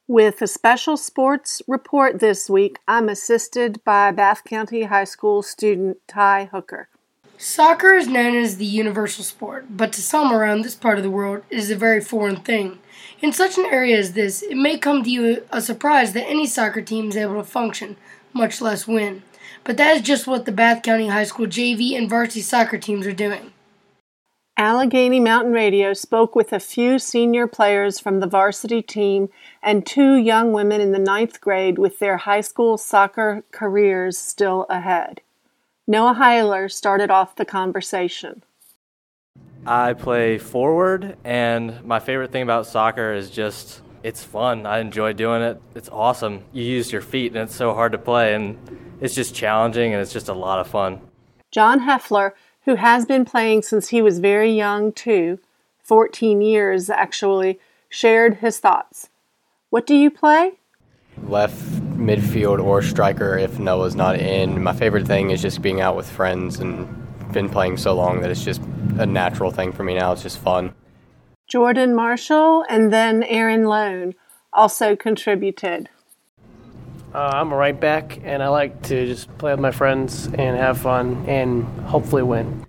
With a special sports report this week, I'm assisted by Bath County High School student Ty Hooker. Soccer is known as the universal sport, but to some around this part of the world, it is a very foreign thing. In such an area as this, it may come to you a surprise that any soccer team is able to function, much less win. But that is just what the Bath County High School JV and varsity soccer teams are doing. Allegheny Mountain Radio spoke with a few senior players from the varsity team and two young women in the 9th grade with their high school soccer careers still ahead. Noah Heiler started off the conversation. I play forward, and my favorite thing about soccer is just it's fun. I enjoy doing it. It's awesome. You use your feet, and it's so hard to play, and it's just challenging, and it's just a lot of fun. John Heffler, who has been playing since he was very young too, 14 years actually, shared his thoughts. What do you play? Left midfield or striker if Noah's not in. My favorite thing is just being out with friends, and been playing so long that it's just a natural thing for me now. It's just fun. Jordan Marshall and then Aaron Lone also contributed. I'm a right back, and I like to just play with my friends and have fun and hopefully win.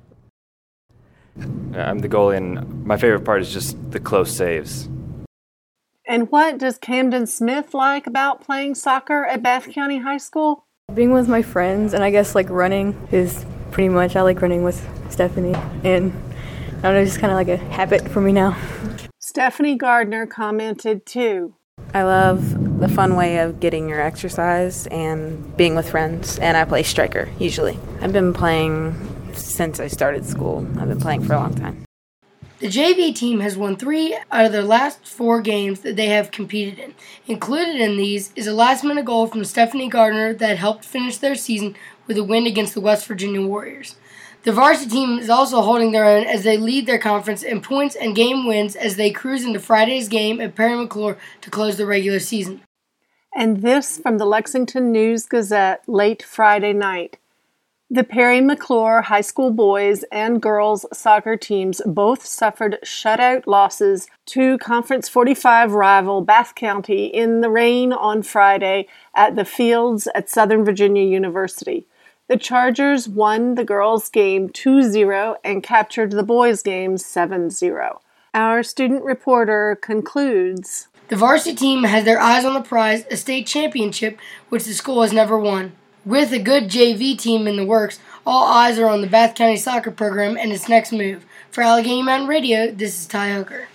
I'm the goalie, and my favorite part is just the close saves. And what does Camden Smith like about playing soccer at Bath County High School? Being with my friends, and I guess running is pretty much, I like running with Stephanie, and I don't know, it's just kind of like a habit for me now. Stephanie Gardner commented too. I love the fun way of getting your exercise and being with friends, and I play striker usually. I've been playing since I started school. I've been playing for a long time. The JV team has won 3 out of their last 4 games that they have competed in. Included in these is a last-minute goal from Stephanie Gardner that helped finish their season with a win against the West Virginia Warriors. The varsity team is also holding their own as they lead their conference in points and game wins as they cruise into Friday's game at Perry McClure to close the regular season. And this from the Lexington News-Gazette late Friday night. The Perry McClure High School boys and girls soccer teams both suffered shutout losses to Conference 45 rival Bath County in the rain on Friday at the fields at Southern Virginia University. The Chargers won the girls' game 2-0 and captured the boys' game 7-0. Our student reporter concludes, the varsity team has their eyes on the prize, a state championship, which the school has never won. With a good JV team in the works, all eyes are on the Bath County soccer program and its next move. For Allegheny Mountain Radio, this is Ty Hooker.